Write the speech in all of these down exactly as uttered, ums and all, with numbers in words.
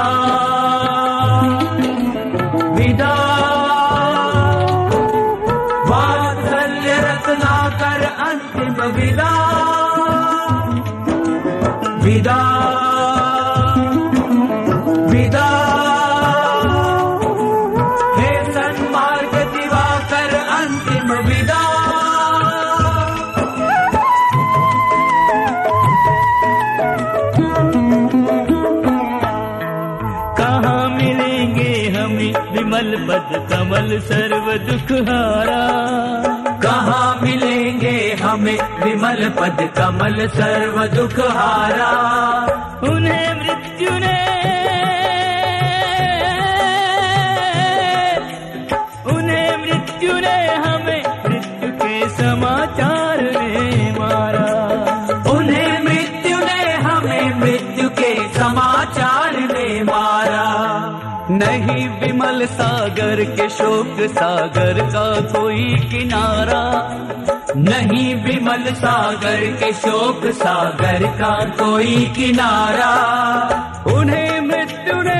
विदा विदा वात्सल्य रत्नाकर अंतिम विदा विदा विदा हे सन्मार्ग दिवाकर अंतिम विदा कहाँ मिलेंगे हमें विमल पद कमल सर्व दुख हारा। कहाँ मिलेंगे हमें विमल पद कमल सर्व दुख हारा। उन्हें मृत्यु ने उन्हें मृत्यु ने हमें मृत्यु के समाचार ने मारा। उन्हें मृत्यु ने हमें मृत्यु के समाचार ने मारा। नहीं विमल सागर के शोक सागर का कोई किनारा। नहीं विमल सागर के शोक सागर का कोई किनारा। उन्हें मृत्यु ने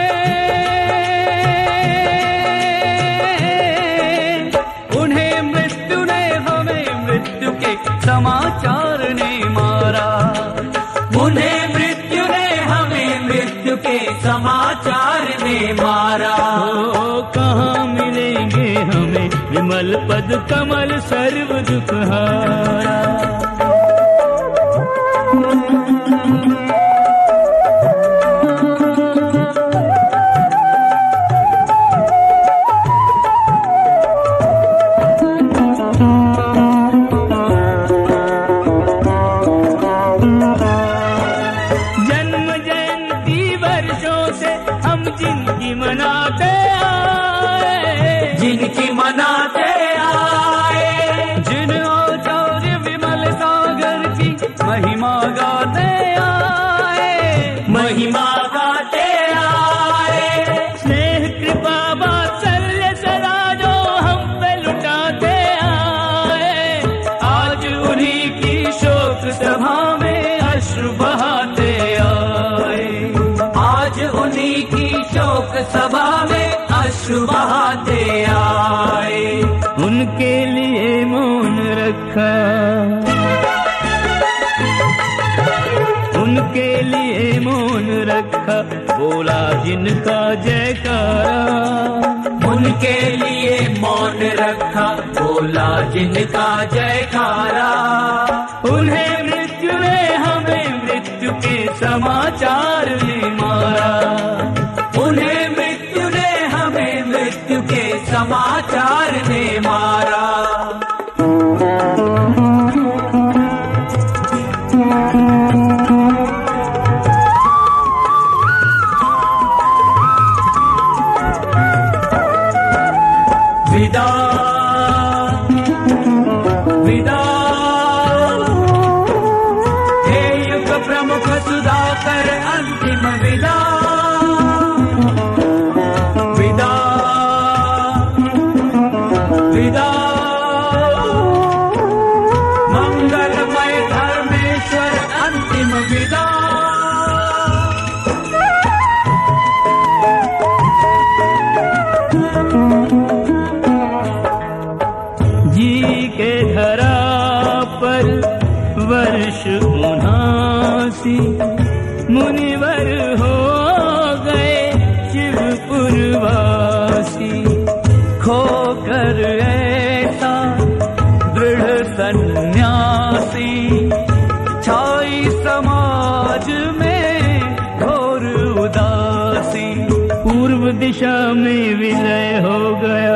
उन्हें मृत्यु ने हमें मृत्यु के समाचार ने मारा। उन्हें मृत्यु ने हमें मृत्यु के समाचार ने मारा। ओ कहाँ मिलेंगे हमें विमल पद कमल सर्व दुख हारा। जन्म जयंती वर्षों से हम जिनकी मनाते आए जिनकी मनाते आए। जिन आचार्य विमल सागर की महिमा गाते आए महिमा गाते आए। स्नेह कृपा वात्सल्य सदा जो हम पे लुटाते आए। आज उन्हीं की शोक सभा में अश्रु बहाते आए। आज उन्हीं की शोक सभा में अश्रु बहाते आए। उनके लिए मौन रखा उनके लिए मौन रखा बोला जिनका जयकारा। उनके लिए मौन रखा बोला जिनका जयकारा। उन्हें मृत्यु ने हमें मृत्यु के समाचार ने मारा। उन्हें मृत्यु ने हमें मृत्यु के समाचार ने मारा। विदा विदा हे युग प्रमुख सुधाकर अंतिम विदा विदा विदा मंगलमय धर्मेश्वर अंतिम विदा। जी के धरा पर वर्ष उन्नासी मुनिवर हो गए शिवपुरवासी। खोकर ऐसा दृढ़ सन्यासी छाई समाज में घोर उदासी। पूर्व दिशा में विलय हो गया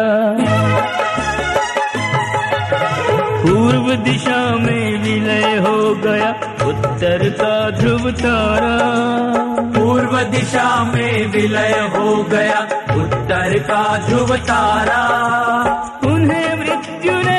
पूर्व दिशा में विलय हो गया उत्तर का ध्रुव तारा। पूर्व दिशा में विलय हो गया उत्तर का ध्रुव तारा। उन्हें मृत्यु ने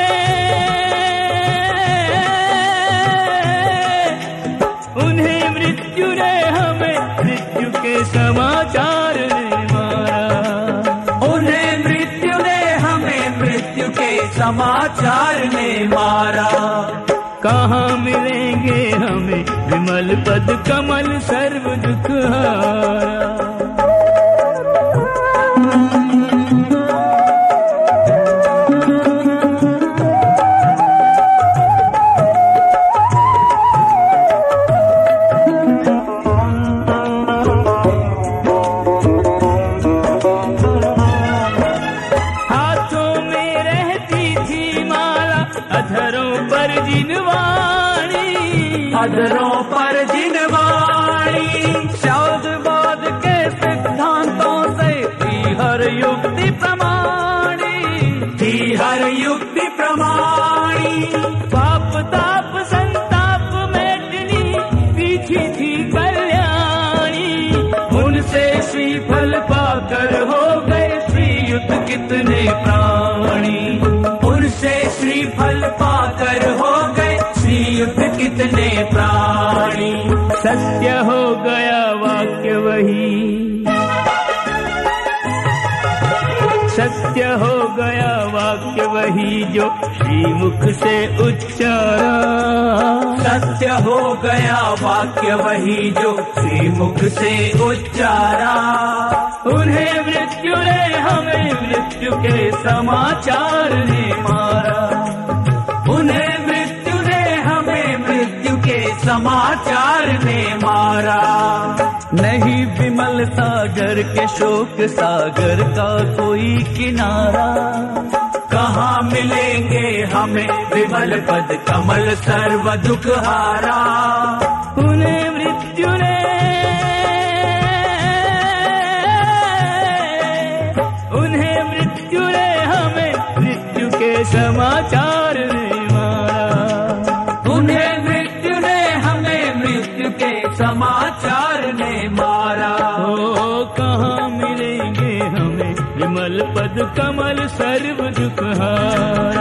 उन्हें मृत्यु ने हमें मृत्यु के समाचार ने मारा। उन्हें मृत्यु ने हमें मृत्यु के समाचार ने मारा। कहाँ मिलेंगे हमें विमल पद कमल सर्व दुख हारा। अधरों पर जिनवाणी, शास्त्रवाद के सिद्धांतों से थी हर युक्ति प्रमाणी, थी हर युक्ति प्रमाणी। पाप ताप संताप मेटनी पीछी थी कल्याणी, उनसे श्रीफल पाकर हो गए श्रीयुत कितने प्राणी, उनसे श्रीफल पाकर हो गए श्रीयुत कितने प्राणी। सत्य हो गया वाक्य वही, सत्य हो गया वाक्य वही जो श्रीमुख से उच्चारा, सत्य हो गया वाक्य वही जो श्रीमुख से उच्चारा। उन्हें मृत्यु ने हमें मृत्यु के समाचार ने मारा, उन्हें मृत्यु ने हमें मृत्यु के समाचार ने मारा। नहीं विमल सागर के शोक सागर का कोई किनारा, कहाँ मिलेंगे हमें विमल पद कमल सर्व दुख हारा। उन्हें मृत्यु ने उन्हें मृत्यु ने हमें मृत्यु के समाचार ने मारा, उन्हें मृत्यु ने हमें मृत्यु के समाचार ने मारा। ओ कहाँ मिलेंगे हमें विमल पद कमल सर्व दुख हारा।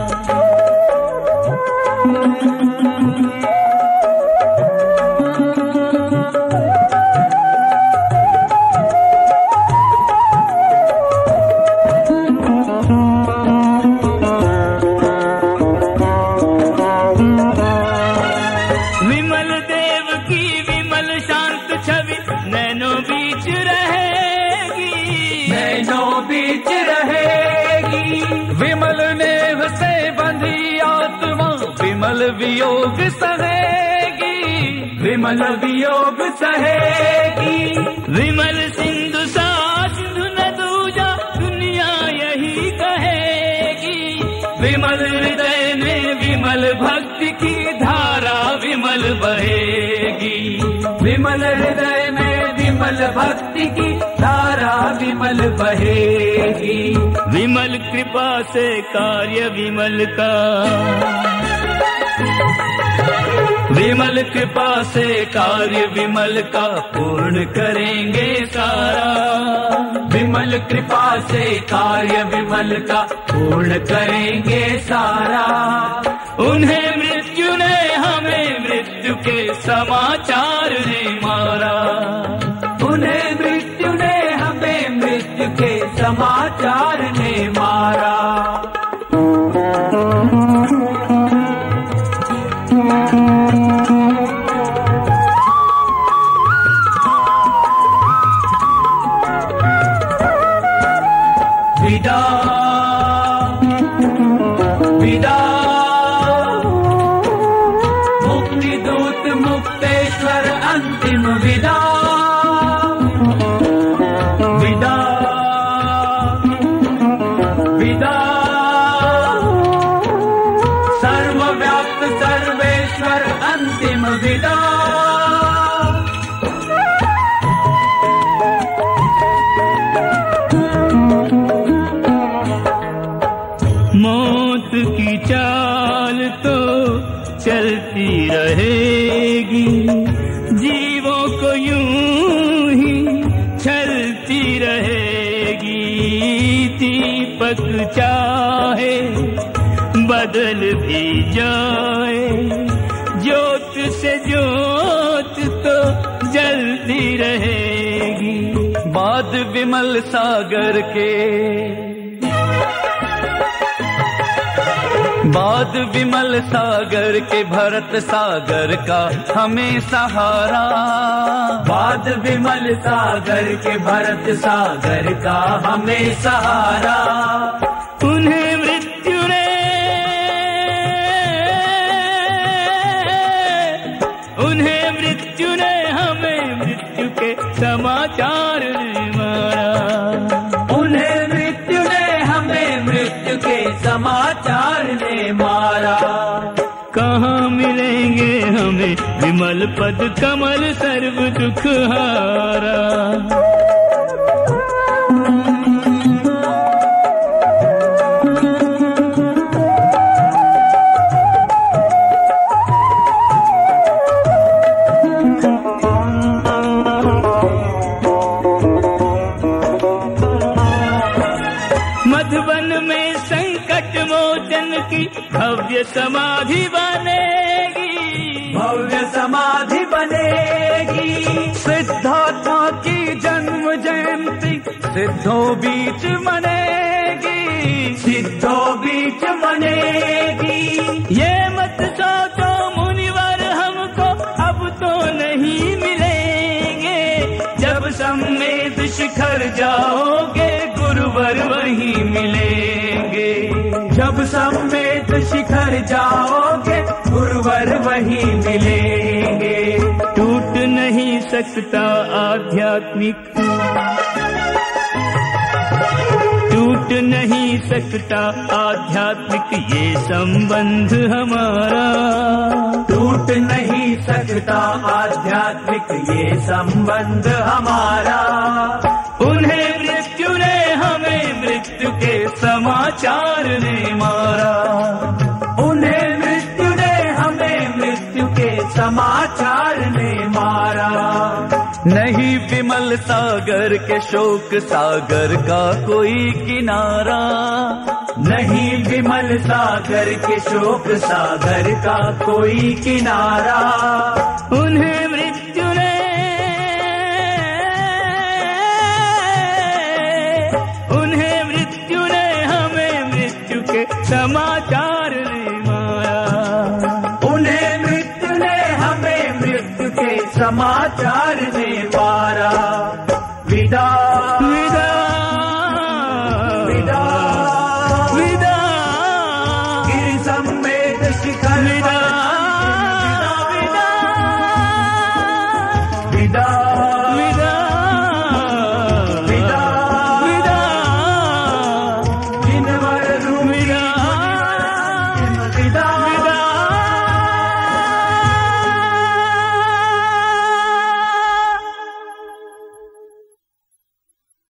विमल देव की विमल शांत छवि नैनो बीच रहेगी, नैनो बीच रहेगी। विमल नेव से बंधी आत्मा विमल वियोग सहेगी, विमल वियोग सहेगी। विमल सिंधु सा सिंधु न दूजा दुनिया यही कहेगी, विमल हृदय में विमल भक्ति की धारा विमल बहेगी, विमल हृदय में विमल भक्ति की धारा विमल बहेगी। विमल कृपा से कार्य विमल का, विमल कृपा से कार्य विमल का पूर्ण करेंगे सारा, विमल कृपा से कार्य विमल का पूर्ण करेंगे सारा। उन्हें मृत्यु ने हमें मृत्यु के समाचार ने मारा, उन्हें मृत्यु ने हमें मृत्यु के समाचार ने मारा। विदा विदा मुक्ति दूत मुक्तेश्वर अंतिम विदा, विदा विदा सर्वव्याप्त सर्वेश्वर अंतिम विदा। मौत की चाल तो चलती रहेगी, जीवों को यूं ही चलती रहेगी। दीपक चाहे बदल भी जाए, ज्योत से ज्योत तो जलती रहेगी। बाद विमल सागर के, बाद विमल सागर के भरत सागर का हमें सहारा, बाद विमल सागर के भरत सागर का हमें सहारा। उन्हें मृत्यु ने उन्हें मृत्यु ने हमें मृत्यु के समाचार ने मारा, उन्हें मृत्यु ने हमें मृत्यु के समाचार ने मारा। कहाँ मिलेंगे हमें विमल पद कमल सर्व दुख हारा। मधुबन में संकट मोचन की भव्य समाधि बनेगी, भव्य समाधि बनेगी। सिद्धात्मा की जन्म जयंती सिद्धों बीच मनेगी, सिद्धों बीच मनेगी। ये मत सोचो मुनिवर हमको अब तो नहीं मिलेंगे, जब सम्मेद शिखर जाओगे गुरुवर वहीं मिलेंगे। जब सम्मेद शिखर जाओगे गुरुवर वहीं मिलेंगे। टूट नहीं सकता आध्यात्मिक, टूट नहीं सकता आध्यात्मिक ये संबंध हमारा, टूट नहीं सकता आध्यात्मिक ये संबंध हमारा। उन्हें मृत्यु ने हमें मृत्यु के समाचार ने मारा, उन्हें मृत्यु ने हमें मृत्यु के समाचार ने मारा। नहीं विमल सागर के शोक सागर का कोई किनारा, नहीं विमल सागर के शोक सागर का कोई किनारा। उन्हें मृत्यु ने उन्हें मृत्यु ने हमें मृत्यु के समाचार ने मारा, उन्हें मृत्यु ने हमें मृत्यु के समाचार ने मारा। विदा